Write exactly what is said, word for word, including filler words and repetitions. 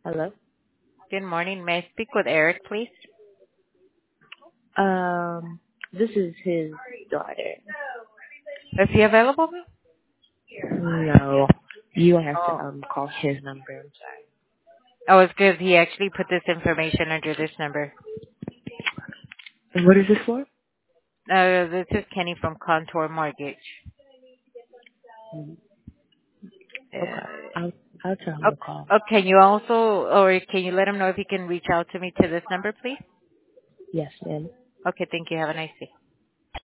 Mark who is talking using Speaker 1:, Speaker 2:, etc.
Speaker 1: Hello?
Speaker 2: Good morning. May I speak with Eric, please?
Speaker 1: Um, this is his daughter.
Speaker 2: Is he available?
Speaker 1: No, you will have to
Speaker 2: Oh.
Speaker 1: um call his number. I'm sorry.
Speaker 2: Oh, it's good. He actually put this information under this number.
Speaker 1: And what is this for?
Speaker 2: Uh, this is Kenny from Contour Mortgage.
Speaker 1: Mm, okay,
Speaker 2: Uh,
Speaker 1: I'll I'll tell him
Speaker 2: oh,
Speaker 1: to call.
Speaker 2: oh, can you also, or can you let him know if he can reach out to me to this number, please?
Speaker 1: Yes, ma'am.
Speaker 2: Okay, thank you. Have a nice day.